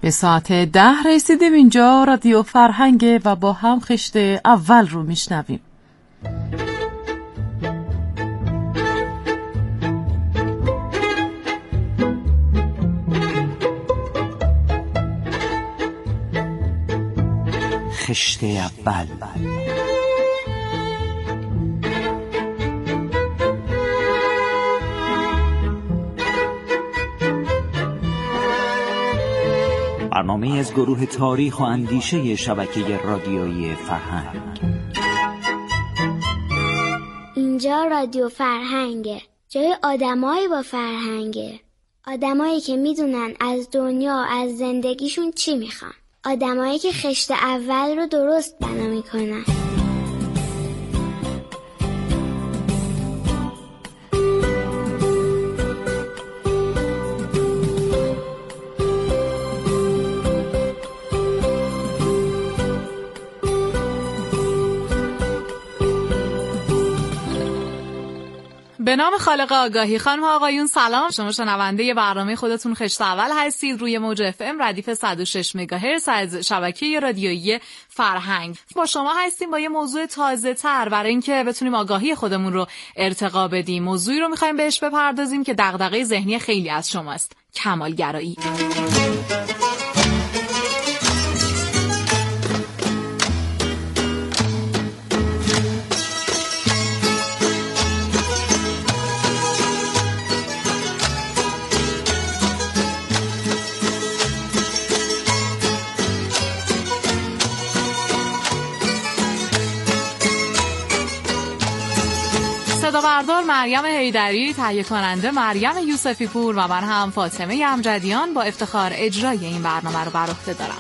به ساعت 10 رسیدیم اینجا. رادیو فرهنگ و با هم خشت اول رو میشنویم. خشت اول. برنامه از گروه تاریخ و اندیشه شبکه رادیویی فرهنگ. اینجا رادیو فرهنگه، جای آدمایی با فرهنگه، آدمایی که میدونن از دنیا، از زندگیشون چی میخوان، آدمایی که خشت اول رو درست بنا میکنن. به نام خالق آگاهی. خانم و آقایون سلام. شما شنونده برنامه خودتون خشت اول هستید روی موج اف ام ردیف 106 مگاهرتز از شبکه رادیویی فرهنگ. با شما هستیم با یه موضوع تازه تر برای اینکه بتونیم آگاهی خودمون رو ارتقا بدیم. موضوعی رو می‌خوایم بهش بپردازیم که دغدغه ذهنی خیلی از شماست: کمالگرایی. صدابردار مریم حیدری، تهیه کننده مریم یوسفی پور و من هم فاطمه امجدیان با افتخار اجرای این برنامه رو بر عهده دارم.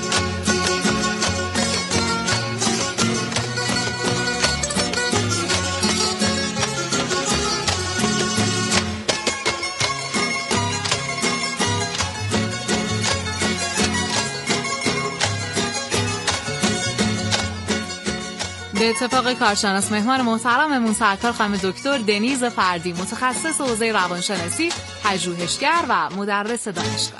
به اتفاق کارشناس مهمان محترممون سرکار خانم دکتر دنیز فردی، متخصص حوزه روانشناسی، پژوهشگر و مدرس دانشگاه.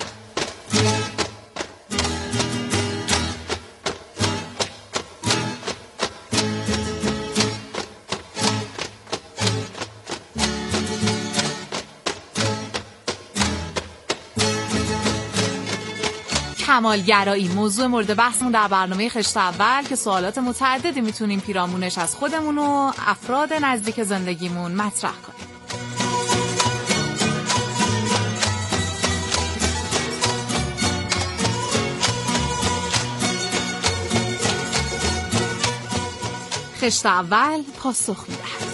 کمالگرایی موضوع مورد بحثمون در برنامه خشت اول که سوالات متعددی میتونیم پیرامونش از خودمون و افراد نزدیک زندگیمون مطرح کنیم. خشت اول پاسخ میدهد.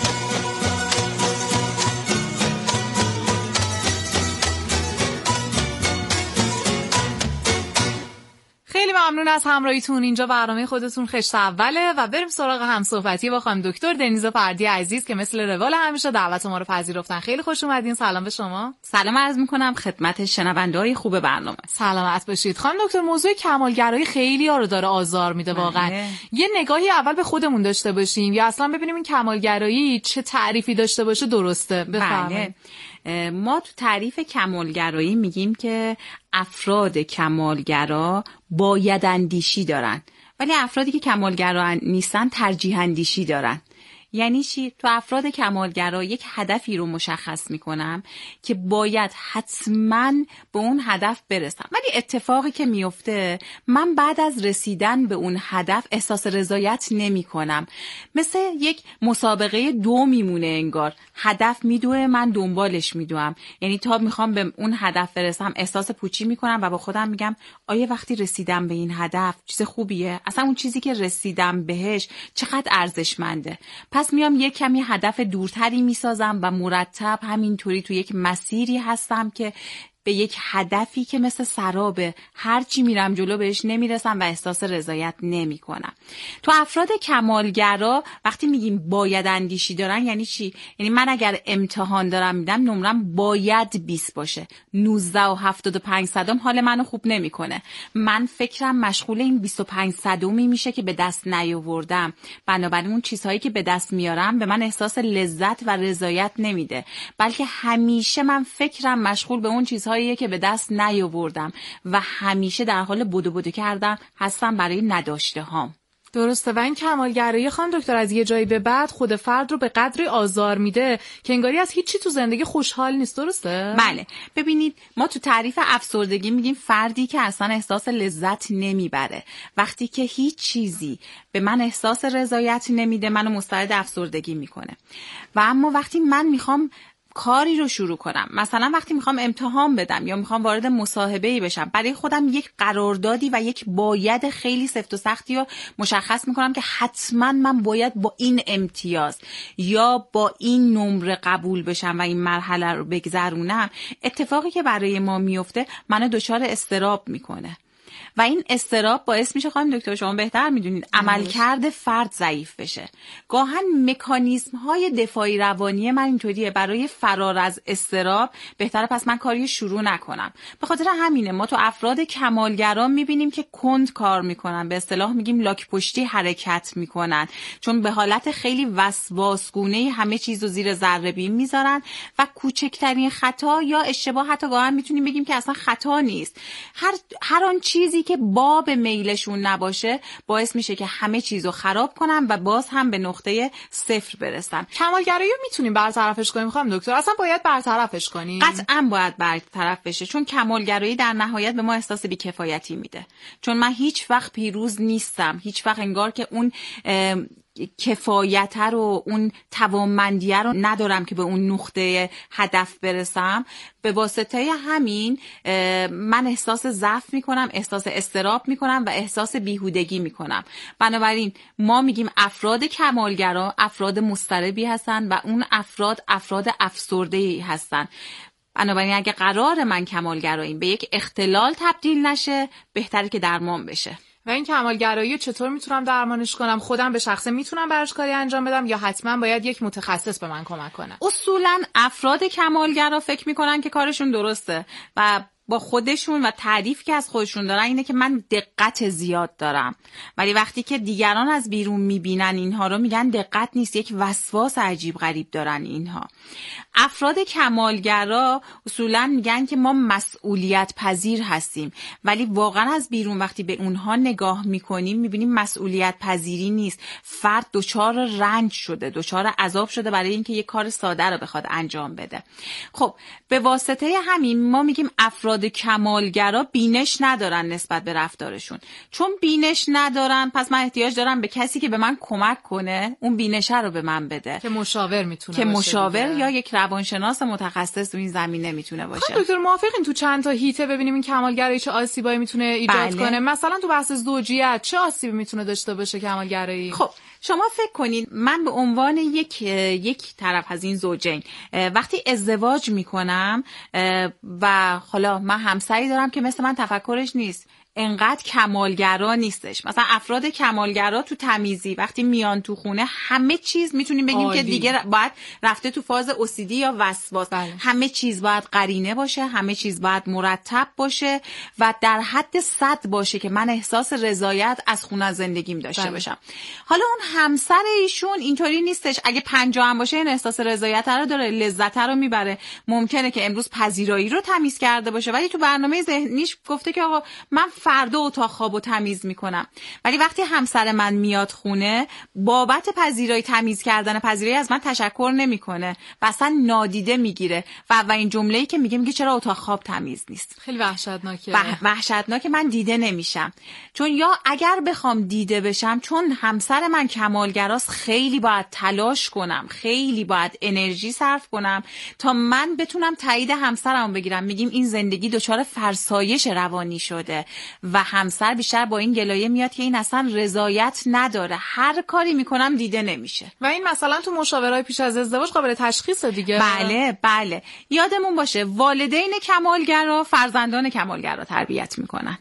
خیلی ممنون از همراهیتون. اینجا برنامه خودتون خشت اوله و بریم سراغ همصحبتی با خانم دکتر دنیز فردی عزیز که مثل روال همیشه دعوت ما رو پذیرفتن. خیلی خوش اومدین. سلام به شما. سلام عرض میکنم خدمت شنونده‌های خوب برنامه. سلامت باشید. خانم دکتر، موضوع کمالگرایی خیلی ها رو داره آزار میده واقعا. یه نگاهی اول به خودمون داشته باشیم یا اصلا ببینیم این کمالگرایی چه تعریفی داشته باشه درسته. بفرمایید. ما تو تعریف کمالگرایی میگیم که افراد کمالگرا باید اندیشی دارن، ولی افرادی که کمالگرا نیستن ترجیح اندیشی دارن. یعنی چی؟ تو افراد کمالگرا یک هدفی رو مشخص میکنم که باید حتما به اون هدف برسم، ولی اتفاقی که میفته من بعد از رسیدن به اون هدف احساس رضایت نمی کنم. مثل یک مسابقه دو میمونه انگار. هدف میدوه، من دنبالش میدوم. یعنی تا میخوام به اون هدف برسم احساس پوچی میکنم و با خودم میگم آیا وقتی رسیدم به این هدف چیز خوبیه؟ اصلا اون چیزی که رسیدم بهش چقدر ارزشمنده؟ پس میام یک کمی هدف دورتری میسازم و مرتب همینطوری تو یک مسیری هستم که به یک هدفی که مثل سرابه، هرچی میرم جلو بهش نمیرسم و احساس رضایت نمی کنم. تو افراد کمالگرا وقتی میگیم باید اندیشی دارن یعنی چی؟ یعنی من اگر امتحان دارم میدم نمرم باید 20 باشه. 19 و 75 صدم حال منو خوب نمیکنه. من فکرم مشغول این 25 صدمی میشه که به دست نیاوردم. بنابراین اون چیزهایی که به دست میارم به من احساس لذت و رضایت نمیده، بلکه همیشه من فکرم مشغول به اون چیزهایی چیزهاییه که به دست نیاوردم و همیشه در حال بدو کردن هستم برای نداشته هام. درسته. و این کمالگرایی خانم دکتر از یه جایی به بعد خود فرد رو به قدری آزار میده که انگاری از هیچی تو زندگی خوشحال نیست. درسته؟ بله. ببینید ما تو تعریف افسردگی میگیم فردی که اصلا احساس لذت نمیبره. وقتی که هیچ چیزی به من احساس رضایت نمیده منو مستعد افسردگی میکنه. و اما وقتی من میخوام کاری رو شروع کنم، مثلا وقتی میخوام امتحان بدم یا میخوام وارد مصاحبه‌ای بشم، برای خودم یک قراردادی و یک باید خیلی سفت و سختی رو مشخص میکنم که حتما من باید با این امتیاز یا با این نمره قبول بشم و این مرحله رو بگذرونم. اتفاقی که برای ما میفته منو دچار اضطراب میکنه و این اضطراب باعث میشه خانم دکتر شما بهتر میدونید عملکرد فرد ضعیف بشه. گاهن مکانیزم های دفاعی روانی من اینطوریه، برای فرار از اضطراب بهتره پس من کاری شروع نکنم. به خاطر همینه ما تو افراد کمالگرا میبینیم که کند کار میکنن، به اصطلاح میگیم لاک پشتی حرکت میکنن، چون به حالت خیلی وسواسگونه‌ای همه چیزو زیر ذره بین میذارن و کوچکترین خطا یا اشتباه حتی گاهن میتونیم بگیم که اصلا خطا نیست، هر آن چیزی که باب میلشون نباشه باعث میشه که همه چیزو خراب کنن و باز هم به نقطه صفر برسن. کمالگرایی میتونیم برطرفش کنیم خانم دکتر؟ اصلا باید برطرفش کنیم؟ قطعاً باید برطرف بشه، چون کمالگرایی در نهایت به ما احساس بی‌کفایتی میده. چون من هیچ وقت پیروز نیستم، هیچ وقت انگار که اون کفایت رو، اون توانمندی رو ندارم که به اون نقطه هدف برسم. به واسطه همین من احساس ضعف میکنم، احساس اضطراب میکنم و احساس بیهودگی میکنم. بنابراین ما میگیم افراد کمالگرا افراد مضطربی هستن و اون افراد افسرده‌ای هستن. بنابراین اگه قرار من کمالگراییم به یک اختلال تبدیل نشه، بهتره که درمان بشه. و این کمالگرایی چطور میتونم درمانش کنم؟ خودم به شخصه میتونم براش کاری انجام بدم یا حتما باید یک متخصص به من کمک کنه؟ اصولا افراد کمالگرا فکر میکنن که کارشون درسته و با خودشون و تعریفی که از خودشون دارن اینه که من دقت زیاد دارم، ولی وقتی که دیگران از بیرون میبینن اینها رو میگن دقت نیست، یک وسواس عجیب غریب دارن اینها. افراد کمالگرا اصولا میگن که ما مسئولیت پذیر هستیم، ولی واقعا از بیرون وقتی به اونها نگاه میکنیم میبینیم مسئولیت پذیری نیست. فرد دچار رنج شده، دچار عذاب شده برای اینکه یک کار ساده رو بخواد انجام بده. خب به واسطه همین ما میگیم افراد کمالگرا بینش ندارن نسبت به رفتارشون. چون بینش ندارن پس من احتیاج دارم به کسی که به من کمک کنه اون بینشه رو به من بده، که مشاور میتونه که باشه، مشاور دیگه. یا یک روانشناس متخصص تو این زمینه میتونه باشه. دکتر موافقین تو چند تا هیته ببینیم این کمالگرایی چه آسیبایی میتونه ایجاد کنه؟ مثلا تو بحث زوجیت چه آسیبی میتونه داشته باشه کمالگرایی؟ خب شما فکر کنین من به عنوان یک طرف از این زوجین وقتی ازدواج میکنم و حالا من همسری دارم که مثل من تفکرش نیست، انقدر کمالگرا نیستش. مثلا افراد کمالگرا تو تمیزی وقتی میان تو خونه همه چیز میتونیم بگیم عالی. که دیگه باید رفته تو فاز OCD یا وسواس. همه چیز باید قرینه باشه، همه چیز باید مرتب باشه و در حد 100 باشه که من احساس رضایت از خونه زندگیم داشته باشم. حالا اون همسر ایشون اینطوری نیستش، اگه 50 هم باشه این احساس رضایت رو داره، لذت رو میبره. ممکنه که امروز پذیرایی رو تمیز کرده باشه ولی تو برنامه ذهنیش گفته که آقا من فردا اتاق خوابو تمیز میکنم. ولی وقتی همسر من میاد خونه بابت پذیرایی تمیز کردن پذیرایی از من تشکر نمیکنه و اصلا نادیده میگیره و این جمله‌ای که میگه چرا اتاق خواب تمیز نیست. خیلی وحشتناکه. وحشتناکه. من دیده نمیشم. چون یا اگر بخوام دیده بشم، چون همسر من کمالگراست، خیلی باید تلاش کنم، خیلی باید انرژی صرف کنم تا من بتونم تایید همسرمو بگیرم. میگیم این زندگی دچار فرسایش روانی شده و همسر بیشتر با این گلایه میاد که این اصلا رضایت نداره، هر کاری میکنم دیده نمیشه. و این مثلا تو مشاورهای پیش از ازدواج قابل تشخیص دیگه. بله. یادمون باشه والدین کمالگرا فرزندان کمالگرا تربیت میکنن.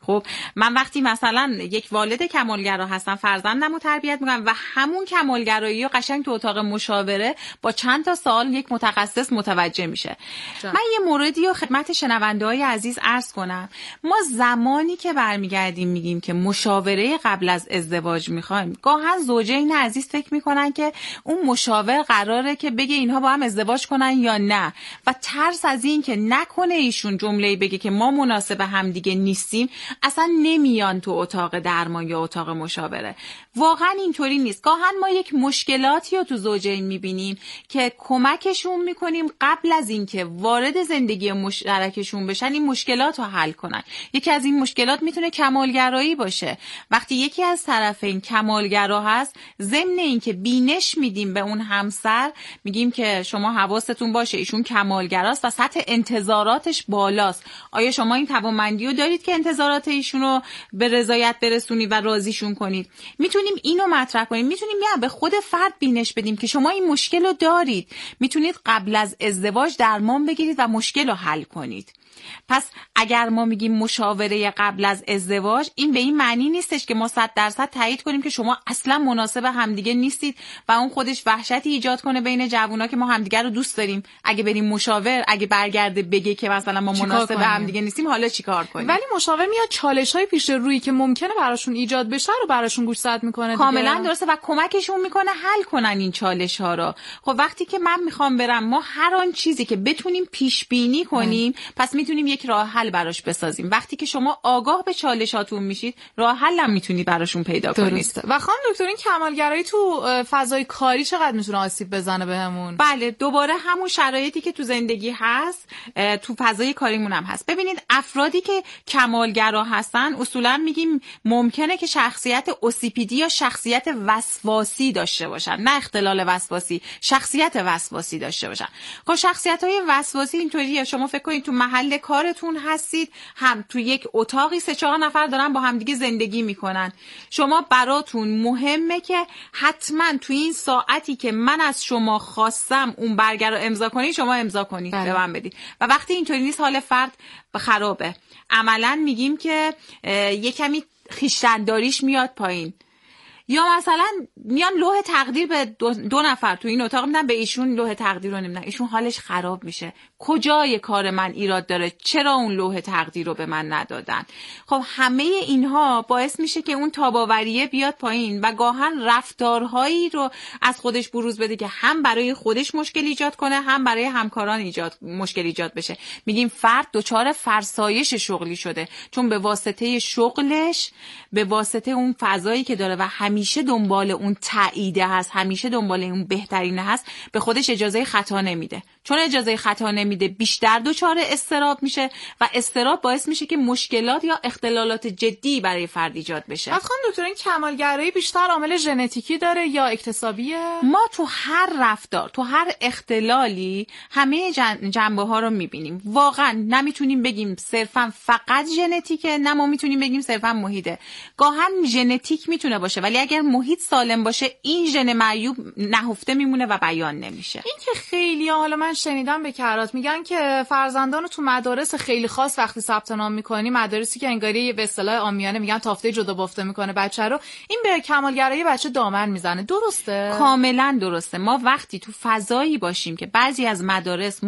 خب من وقتی مثلا یک والد کمالگرا هستم، فرزندم رو تربیت میکنم و همون کمالگرایی رو قشنگ تو اتاق مشاوره با چند تا سوال یک متخصص متوجه میشه. من یه موردی رو خدمت شنونده‌های عزیز عرض کنم. ما زمانی که برمیگردیم میگیم که مشاوره قبل از ازدواج میخوایم، گاهن زوجین عزیز فکر میکنن که اون مشاور قراره که بگه اینها با هم ازدواج کنن یا نه و ترس از این که نکنه ایشون جمله‌ای بگه که ما مناسب هم دیگه نیستیم، اصلا نمیان تو اتاق درمان یا اتاق مشاوره. واقعا اینطوری نیست. گاهن ما یک مشکلاتی رو تو زوجین میبینیم که کمکشون میکنیم قبل از اینکه وارد زندگی مشترکشون بشن این مشکلات رو حل کنن. یکی از این مشکلات میتونه کمالگرایی باشه. وقتی یکی از طرفین کمالگرا هست، ضمن اینکه بینش میدیم به اون همسر، میگیم که شما حواستون باشه ایشون کمالگراست و سطح انتظاراتش بالاست. آیا شما این توانمندی رو دارید که انتظارات ایشون رو به رضایت برسونید و راضیشون کنید؟ میتونیم اینو مطرح کنیم. میتونیم به خود فرد بینش بدیم که شما این مشکل رو دارید، میتونید قبل از ازدواج درمان بگیرید و مشکل رو حل کنید. پس اگر ما میگیم مشاوره قبل از ازدواج، این به این معنی نیستش که ما 100% تایید کنیم که شما اصلا مناسب همدیگه نیستید و اون خودش وحشتی ایجاد کنه بین جوونا که ما همدیگه رو دوست داریم. اگه بریم مشاور، اگه برگرده بگه که مثلا ما مناسب همدیگه نیستیم، حالا چیکار کنیم؟ ولی مشاور میاد چالش‌های پیش روی که ممکنه براشون ایجاد بشه رو براشون گوشزد میکنه. کاملا درسته و کمکشون میکنه حل کنن این چالش‌ها رو. خب وقتی که من میخوام برم، ما هر آن چیزی که بتونیم پیش بینی کنیم، پس میتونیم یک راه حل براش بسازیم. وقتی که شما آگاه به چالشاتون میشید، راه حل هم میتونید براشون پیدا کنید. و خانم دکتر، این کمالگرایی تو فضای کاری چقدر میتونه آسیب بزنه بهمون؟ بله، دوباره همون شرایطی که تو زندگی هست تو فضای کاریمون هم هست. ببینید افرادی که کمالگرا هستن اصولا میگیم ممکنه که شخصیت OCPD یا شخصیت وسواسی داشته باشن، نه اختلال وسواسی، شخصیت وسواسی داشته باشن. خب شخصیت‌های وسواسی اینطوریه، شما فکر کنید تو محل کارتون هستید، هم تو یک اتاقی 3-4 نفر دارن با همدیگه زندگی میکنن. شما براتون مهمه که حتما تو این ساعتی که من از شما خواستم اون برگر رو امضا کنید، شما امضا کنید، به من بدید. و وقتی اینطوری نیست، حال فرد خرابه. عملا میگیم که یه کمی خویشتن‌داریش میاد پایین. یا مثلا میان لوح تقدیر به دو نفر تو این اتاق میدن، به ایشون لوح تقدیر رو نمیدن، ایشون حالش خراب میشه. کجای کار من ایراد داره؟ چرا اون لوح تقدیر رو به من ندادن؟ خب همه اینها باعث میشه که اون تاباوریه بیاد پایین و گاهن رفتارهایی رو از خودش بروز بده که هم برای خودش مشکل ایجاد کنه، هم برای همکاران مشکل ایجاد بشه. میگیم فرد دچار فرسایش شغلی شده، چون به واسطه شغلش، به واسطه اون فضایی که داره و همیشه دنبال اون تاییده هست، همیشه دنبال اون بهترینه هست، به خودش اجازه خطا نمیده. چون اجازه خطا نمیده، بیشتر دچار اضطراب میشه و اضطراب باعث میشه که مشکلات یا اختلالات جدی برای فرد ایجاد بشه. خانم دکتر، این کمالگرایی بیشتر عامل ژنتیکی داره یا اکتسابیه؟ ما تو هر رفتار، تو هر اختلالی همه جنبه ها رو میبینیم. واقعا نمیتونیم بگیم صرفا فقط ژنتیکه، نه ما میتونیم بگیم صرفا محیطه. گاهن ژنتیک میتونه باشه، ولی اگر محیط سالم باشه، این ژن معیوب نهفته میمونه و بیان نمیشه. این که خیلی، حالا من شنیدم به کرات میگن که فرزندانو تو مدارس خیلی خاص وقتی ثبت نام میکنی، مدارسی که انگاری به اصطلاح عامیانه میگن تافته جدا بافته میکنه بچه رو، این به کمالگرایی بچه دامن میزنه. درسته؟ کاملا درسته. ما وقتی تو فضایی باشیم که بعضی از مدارس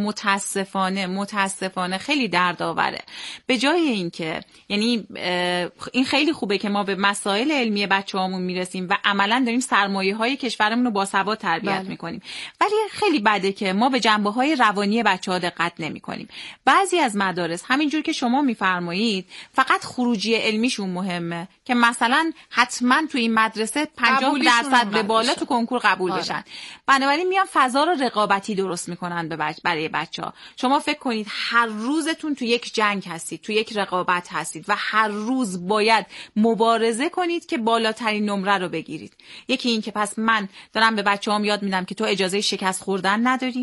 متاسفانه خیلی دردآوره، به جای اینکه، یعنی این خیلی خوبه که ما به مسائل علمی بچه‌هامون میرسیم و عملا داریم سرمایه‌های کشورمون رو باسواد تربیت میکنیم، ولی خیلی بده که ما به جنبه‌های روانی بچه‌ها دقت نمی‌کنیم. بعضی از مدارس همینجور که شما می‌فرمایید فقط خروجی علمیشون مهمه، که مثلا حتما تو این مدرسه 50% به بالا تو کنکور قبول بشن. بنابراین میان فضا رو رقابتی درست میکنن برای بچه‌ها. شما فکر کنید هر روزتون تو یک جنگ هستید، تو یک رقابت هستید و هر روز باید مبارزه کنید که بالاترین نمره رو بگیرید. یکی این که پس من دارم به بچه‌هام یاد میدم که تو اجازه شکست خوردن نداری.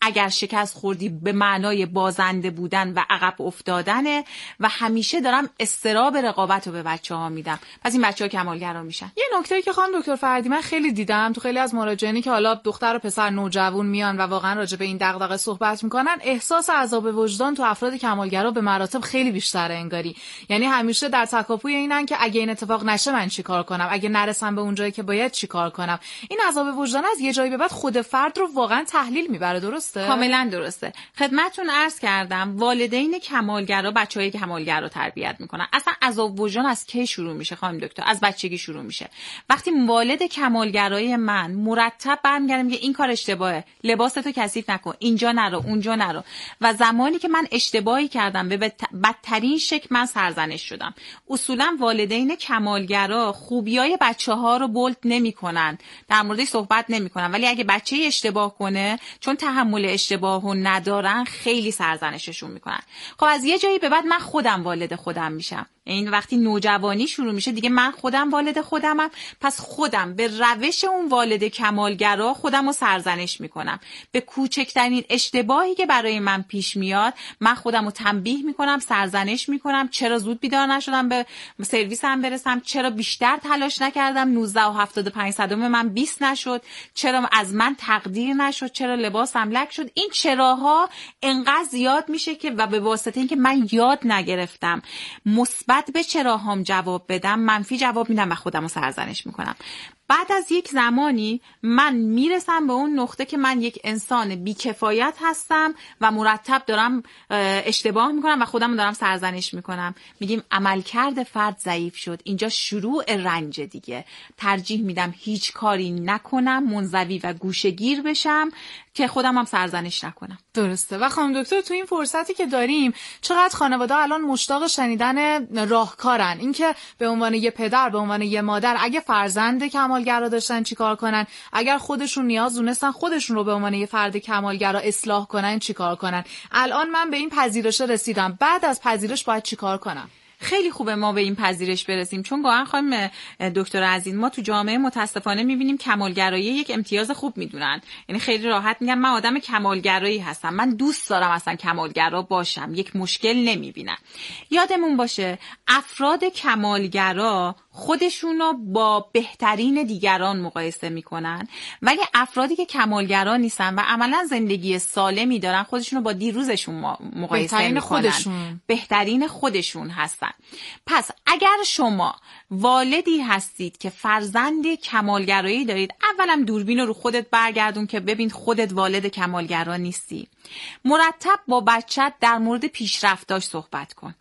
اگر شکست خوردی به معنای بازنده بودن و عقب افتادنه و همیشه دارم اضطراب رقابت رو به بچه‌ها میدم. پس این بچه‌ها کمالگرا میشن. یه نکته‌ای که خانم دکتر فردی من خیلی دیدم تو خیلی از مراجعینی که حالا دختر و پسر نوجوان میان و واقعا راجع به این دغدغه صحبت میکنن، احساس عذاب وجدان تو افراد کمالگرا به مراتب خیلی بیشتره انگاری. یعنی همیشه در تکاپوی اینن که اگه این اتفاق نشه من چیکار کنم، اگه نرسم به اون جایی که باید چیکار کنم. این عذاب وجدان از یه جایی به بعد خود فرد رو واقعا تحلیل میبره. درسته؟ کاملا درسته. خدمتتون عرض کردم والدین کمالگرا بچهای کمالگرا تربیت میکنن. اصلا عذاب وجدان از کی شروع میشه خانم دکتر؟ از بچگی شروع میشه. وقتی والد کمالگرای من مرتب برمیگردم میگه این کار اشتباهه، لباستو کثیف نکن، اینجا نرو، اونجا نرو، و زمانی که من اشتباهی کردم به بدترین شکل من سرزنش شدم. اصولا والدین کمالگرا خوبیای بچه‌ها رو بولد نمیکنن، در موردش صحبت نمیکنن، ولی اگه بچه اشتباه کنه چون تحمل اشتباهو ندارن خیلی سرزنششون میکنن. خب از یه جایی به بعد من خودم والد خودم میشم. این وقتی نوجوانی شروع میشه دیگه من خودم والد خودمم، پس خودم به روش اون والد کمالگرا خودم رو سرزنش میکنم. به کوچکترین اشتباهی که برای من پیش میاد من خودم رو تنبیه میکنم، سرزنش میکنم. چرا زود بیدار نشدم به سرویسم برسم؟ چرا بیشتر تلاش نکردم 19 و 75 صدم من 20 نشد؟ چرا از من تقدیر نشد؟ چرا لباسم لک شد؟ این چراها انقدر زیاد میشه که و به واسطه اینکه من یاد نگرفتم مثبت به چراهام جواب بدم، منفی جواب میدم و خودم رو سرزنش میکنم. بعد از یک زمانی من میرسم به اون نقطه که من یک انسان بیکفایت هستم و مرتب دارم اشتباه میکنم و خودم رو دارم سرزنش میکنم. میگیم عملکرد فرد ضعیف شد. اینجا شروع رنج دیگه. ترجیح میدم هیچ کاری نکنم، منزوی و گوشه‌گیر بشم که خودم هم سرزنش نکنم. درسته. و خانم دکتر تو این فرصتی که داریم چقدر خانواده الان مشتاق شنیدن راهکارن، اینکه به عنوان یه پدر، به عنوان یه مادر اگه فرزند کمالگرا داشتن چیکار کنن، اگر خودشون نیاز دونستن خودشون رو به عنوان یه فرد کمالگرا اصلاح کنن چیکار کنن. الان من به این پذیرش رسیدم، بعد از پذیرش باید چیکار کنم؟ خیلی خوبه ما به این پذیرش برسیم، چون واقعا خانم دکتر عزیز ما تو جامعه متاسفانه میبینیم کمالگرایی یک امتیاز خوب میدونن. یعنی خیلی راحت میگن من آدم کمالگرایی هستم، من دوست دارم اصلا کمالگرا باشم، یک مشکل نمیبینن. یادمون باشه افراد کمالگرا خودشونو با بهترین دیگران مقایسه میکنن، ولی افرادی که کمالگرا نیستن و عملا زندگی سالمی دارن خودشونو با دیروزشون مقایسه میکنن. بهترین خودشون هستن. پس اگر شما والدی هستید که فرزند کمالگرایی دارید، اولا دوربین رو خودت برگردون که ببین خودت والد کمالگرا نیستی. مرتب با بچت در مورد پیشرفتاش صحبت کن.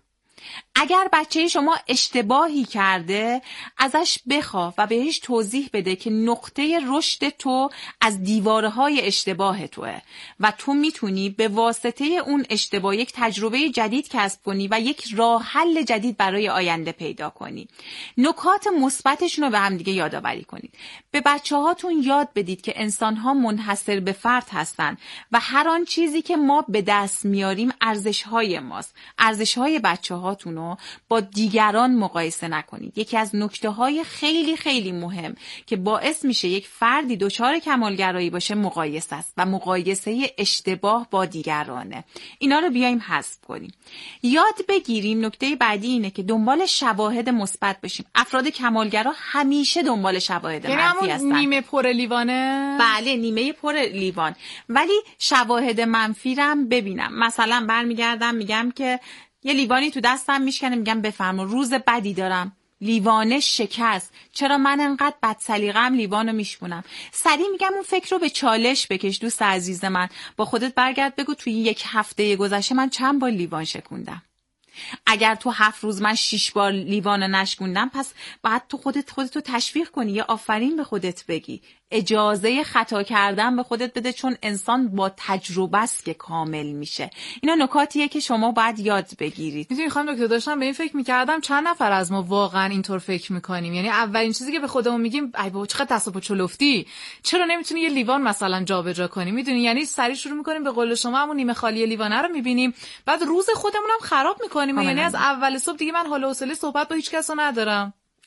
اگر بچه شما اشتباهی کرده ازش بخواه و بهش توضیح بده که نقطه رشد تو از دیوارهای اشتباه توه و تو میتونی به واسطه اون اشتباه یک تجربه جدید کسب کنی و یک راه حل جدید برای آینده پیدا کنی. نکات مثبتشون رو به هم دیگه یادآوری کنید. به بچه‌هاتون یاد بدید که انسان‌ها منحصر به فرد هستن و هر آن چیزی که ما به دست میاریم ارزش‌های ماست. ارزش‌های بچه‌هاتون رو با دیگران مقایسه نکنید. یکی از نکته‌های خیلی خیلی مهم که باعث میشه یک فردی دچار کمالگرایی باشه مقایسه است و مقایسه اشتباه با دیگرانه. اینا رو بیایم حذف کنیم. یاد بگیریم. نکته بعدی اینه که دنبال شواهد مثبت بشیم. افراد کمالگرا همیشه دنبال شواهد منفی هستن. نیمه پر لیوانه؟ بله، نیمه پر لیوان. ولی شواهد منفی رو هم ببینم. مثلا برمیگردم میگم که یه لیوانی تو دستم میشکنه، میگم بفرما روز بدی دارم، لیوانه شکست، چرا من انقدر بد سلیقه‌ام لیوانو میشکنم؟ سریع میگم اون فکر رو به چالش بکش دوست عزیز من، با خودت برگرد بگو توی یک هفته گذشته من چند بار لیوان شکوندم. اگر تو 7 روز من 6 بار لیوانو نشکوندم، پس باید تو خودتو تشویق کنی، یا آفرین به خودت بگی، اجازه خطا کردن به خودت بده، چون انسان با تجربه است که کامل میشه. اینا نکاتیه که شما باید یاد بگیرید. میدونی خانم دکتر داشتم به این فکر میکردم چند نفر از ما واقعا اینطور فکر میکنیم. یعنی اولین چیزی که به خودمون میگیم ای بابا چقدر دست و پا چلفتی، چرا نمیتونی یه لیوان مثلا جابجا کنی؟ میدونی یعنی سریع شروع میکنیم به قول شما همون نیمه خالی لیوانه رو میبینیم، بعد روز خودمون هم خراب میکنیم. یعنی از اول صبح دیگه من حال و حوصله صحبت با هیچ کس ندارم.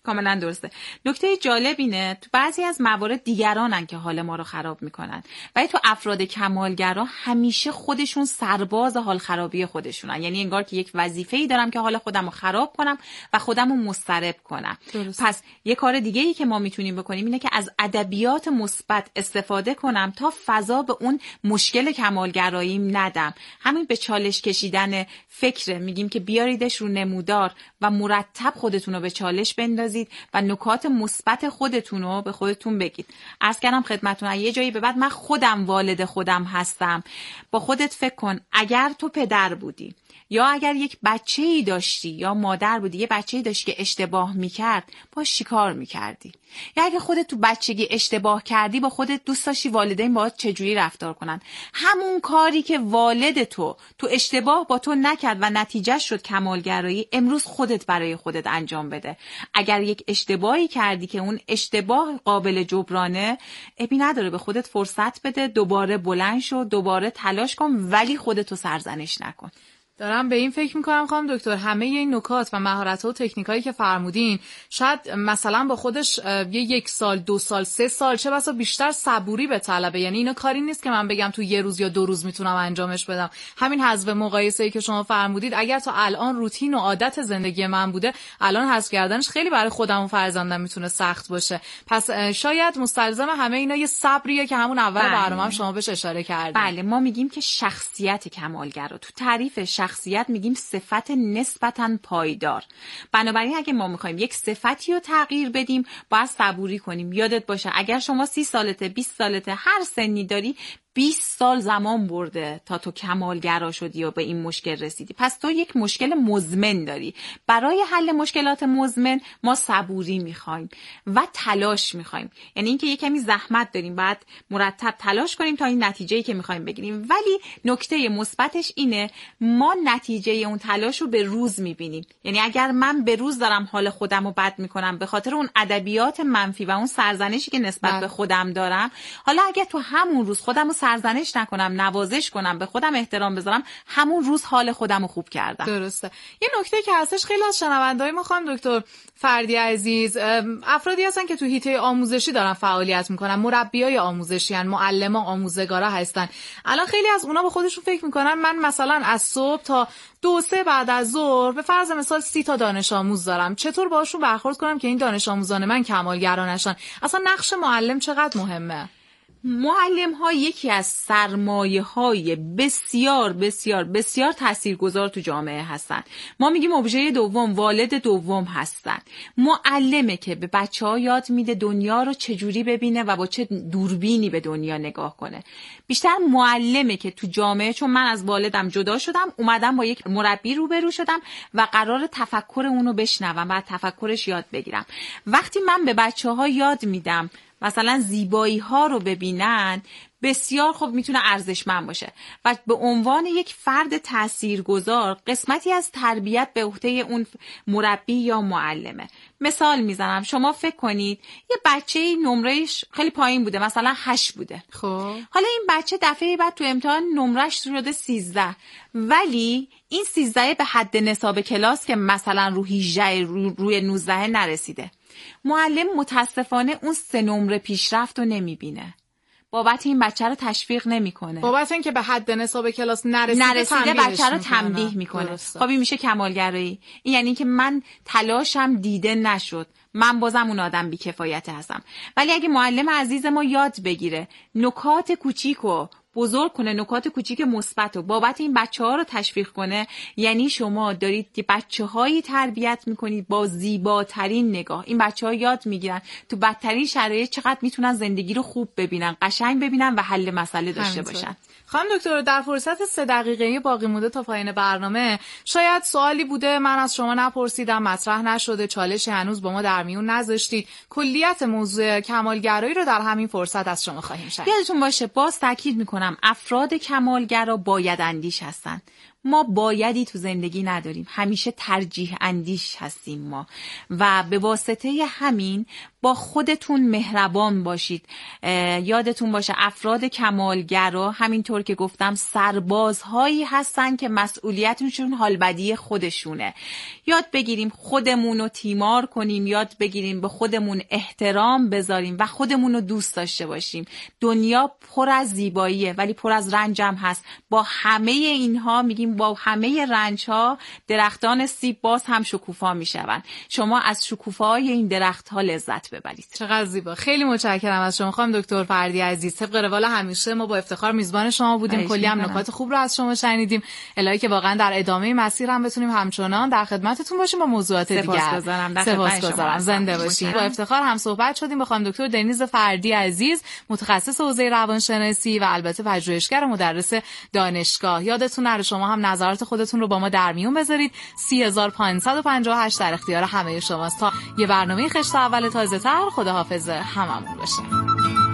کاملا درسته. نکته جالب اینه تو بعضی از موارد دیگرانن که حال ما رو خراب میکنن، ولی تو افراد کمالگرا همیشه خودشون سرباز حال خرابی خودشونن. یعنی انگار که یک وظیفه‌ای دارم که حال خودم رو خراب کنم و خودم رو مضطرب کنم. پس یه کار دیگه‌ای که ما میتونیم بکنیم اینه که از ادبیات مثبت استفاده کنم تا فضا به اون مشکل کمالگراییم ندم. همین به چالش کشیدن فکر میگیم که بیاریدش رو نمودار و مرتب خودتون رو به چالش بندازید و نکات مثبت خودتون رو به خودتون بگید. عرض کردم خدمتتون یه جایی به بعد من خودم والد خودم هستم. با خودت فکر کن اگر تو پدر بودی یا اگر یک بچه‌ای داشتی یا مادر بودی یه بچه‌ای داشتی که اشتباه میکرد باش چیکار میکردی؟ یا اگر خودت تو بچگی اشتباه کردی با خودت دوست داشتی والدین باهات چجوری رفتار کنن؟ همون کاری که والد تو اشتباه با تو نکرد و نتیجه شد کمالگرایی، امروز خودت برای خودت انجام بده. اگر یک اشتباهی کردی که اون اشتباه قابل جبرانه، ابی نداره به خودت فرصت بده، دوباره بلند شو، دوباره تلاش کن، ولی خودتو سرزنش نکن. دارم به این فکر میکنم خانم دکتر همه این نکات و مهارت‌ها و تکنیکایی که فرمودین شاید مثلا با خودش یه 1 سال 2 سال 3 سال چه بسا بیشتر صبوری به طلبه. یعنی اینا کاری نیست که من بگم تو 1 روز یا 2 روز میتونم انجامش بدم. همین حذف مقایسه‌ای که شما فرمودید اگر تا الان روتین و عادت زندگی من بوده، الان حذف کردنش خیلی برای خودم و فرزندم میتونه سخت باشه. پس شاید مستلزم همه اینا یه صبریه که همون اول برنامه‌ام شما بهش اشاره کردید. بله، ما میگیم که شخصیت کمالگرا تو تعریف شخصیت میگیم صفت نسبتاً پایدار. بنابراین اگه ما میخوایم یک صفتی رو تغییر بدیم باید صبوری کنیم. یادت باشه اگر شما 30 سالته 20 سالته هر سنی داری 20 سال زمان برده تا تو کمالگرا شدی و به این مشکل رسیدی. پس تو یک مشکل مزمن داری. برای حل مشکلات مزمن ما صبوری میخوایم و تلاش میخوایم. یعنی اینکه یه کمی زحمت داریم، بعد مرتب تلاش کنیم تا این نتیجه‌ای که میخوایم بگیریم. ولی نکته مثبتش اینه ما نتیجه اون تلاش رو به روز میبینیم. یعنی اگر من به روز دارم حال خودم رو بد میکنم به خاطر اون ادبیات منفی و اون سرزنشی که نسبت به خودم دارم، حالا اگر تو همون روز خودم سرزنش نکنم، نوازش کنم، به خودم احترام بذارم، همون روز حال خودم رو خوب کردم. درسته. یه نکته که هستش خیلی از شنونده‌های ما خانم دکتر فردی عزیز افرادی هستن که تو حیطه آموزشی دارن فعالیت میکنن، مربیای آموزشی ان، معلما، آموزگارا هستن. الان خیلی از اونا به خودشون فکر میکنن من مثلا از صبح تا 2-3 بعد از ظهر به فرض مثال 30 تا دانش آموز دارم. چطور باهاشون برخورد کنم که این دانش آموزان من کمالگرا نشن؟ اصلا نقش معلم چقدر مهمه؟ معلم ها یکی از سرمایه های بسیار بسیار بسیار تاثیرگذار تو جامعه هستن. ما میگیم ابژه دوم، والد دوم هستن. معلمه که به بچه ها یاد میده دنیا رو چجوری ببینه و با چه دوربینی به دنیا نگاه کنه. بیشتر معلمه که تو جامعه، چون من از والدم جدا شدم اومدم با یک مربی روبرو شدم و قرار تفکر اونو بشنوم و تفکرش یاد بگیرم. وقتی من به بچه ها یاد میدم مثلا زیبایی ها رو ببینن، بسیار خوب میتونه ارزشمند باشه و به عنوان یک فرد تاثیرگذار قسمتی از تربیت به عهده اون مربی یا معلمه. مثال میزنم، شما فکر کنید یه بچه‌ای نمرهش خیلی پایین بوده، مثلا 8 بوده. خب حالا این بچه دفعه بعد تو امتحان نمرهش شده 13، ولی این 13 به حد نصاب کلاس که مثلا رو 18 روی 19 نرسیده. معلم متاسفانه اون 3 نمره پیشرفت رو نمیبینه. بابت این بچه رو تشویق نمیکنه. بابت این که به حد نصاب کلاس نرسیده بچه رو تنبیه میکنه. خب این میشه کمالگرایی. این یعنی که من تلاشم دیده نشد، من بازم اون آدم بی‌کفایت هستم. ولی اگه معلم عزیز ما یاد بگیره نکات کوچیکو بزرگ کنه، نکات کوچیک مثبت و بابت این بچه‌ها رو تشویق کنه، یعنی شما دارید که بچه‌هایی تربیت می‌کنید با زیباترین نگاه. این بچه‌ها یاد می‌گیرن تو بدترین شرایط چقدر میتونن زندگی رو خوب ببینن، قشنگ ببینن و حل مسئله داشته باشن. خانم دکتر، در فرصت 3 دقیقه‌ای باقی مونده تا پایان برنامه شاید سوالی بوده من از شما نپرسیدم، مطرح نشده، چالش هنوز با ما در میون نذاشتید، کلیت موضوع کمالگرایی رو در همین فرصت از شما خواهیم شنید. یادتون باشه باز تاکید میکنم افراد کمالگرا باید اندیش هستن. ما بایدی تو زندگی نداریم، همیشه ترجیح اندیش هستیم ما و به واسطه همین با خودتون مهربان باشید. یادتون باشه افراد کمالگرا همینطور که گفتم سربازهایی هستن که مسئولیتشون حالبدی خودشونه. یاد بگیریم خودمون رو تیمار کنیم، یاد بگیریم به خودمون احترام بذاریم و خودمون رو دوست داشته باشیم. دنیا پر از زیباییه ولی پر از رنج هم هست. با همه اینها میگیم با همه رنج ها درختان سیب باز هم شکوفا میشون. شما از شکوفای این درخت ها لذت ببرید. چقدر زیبا. خیلی متشکرم از شما خانم دکتر فردی عزیز. طبق روال همیشه ما با افتخار میزبان شما بودیم، کلی هم نکات خوب رو از شما شنیدیم. الهی که واقعا در ادامه مسیر هم بتونیم همچنان در خدمتتون باشیم با موضوعات دیگر. سپاسگزارم. زنده باشین. با افتخار هم صحبت شدیم با خانم دکتر دنیز فردی عزیز، متخصص حوزه روانشناسی و البته پژوهشگر و مدرس دانشگاه. یادتون نره شما هم نظرات خودتون رو با ما در میون بذارید. 3558 در اختیار همه شماست. تا یه برنامه خشت اول تازه‌تر، خداحافظ هممون باشه.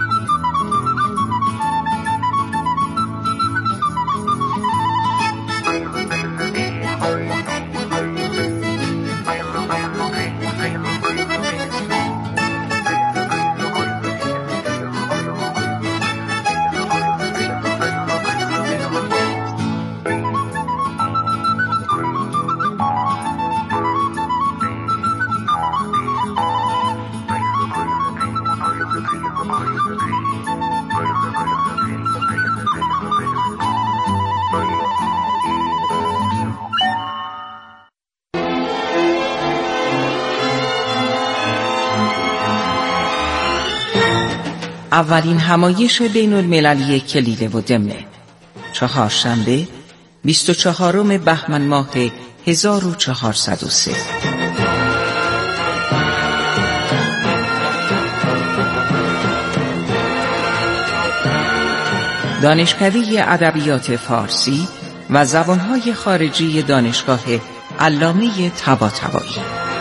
اولین همایش بین المللی کلیله و دمنه، چهارشنبه 24 بهمن ماه 1403. دانشکده ادبیات فارسی و زبانهای خارجی دانشگاه علامه طباطبایی.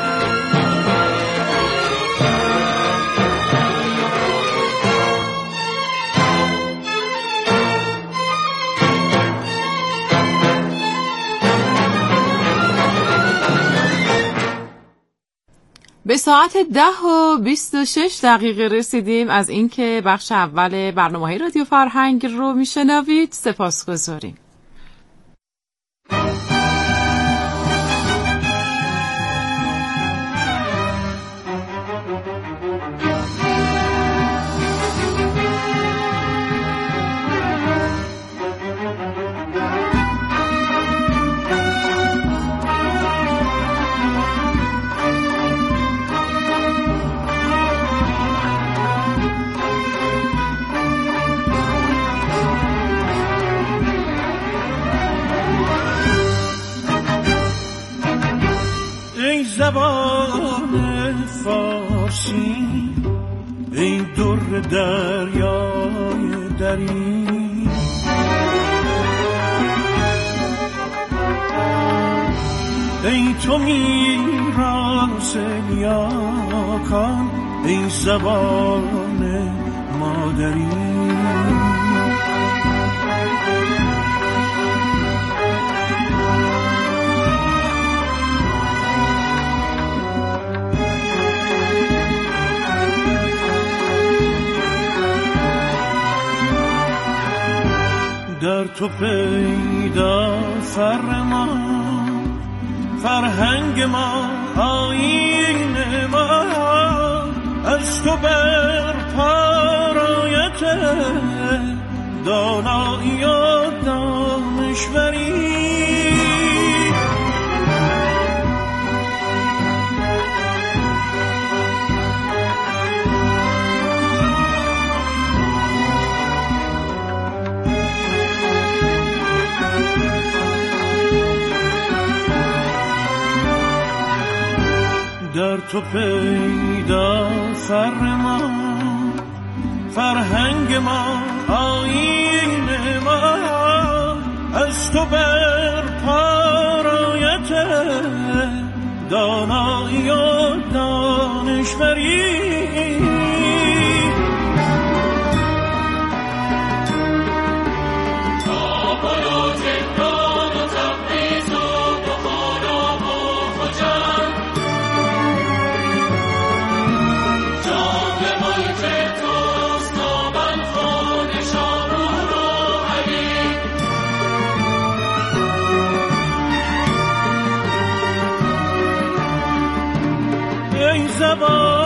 به ساعت 10:26 رسیدیم از اینکه بخش اول برنامه‌های رادیو فرهنگ رو میشنوید. سپاسگزاریم. زبان فارسی این در دریای دری، ای تو میراث نیاکان، این زبان مادری. در تو پیدا فرما، فرهنگ ما، آیین ما، از تو بر پارایت دانایی و دانشوری. در تو پیدا فرما، فرهنگ ما، آیین ما، از تو بر پارایت دانایی و دانشوری. تا بالا تهران و نباشد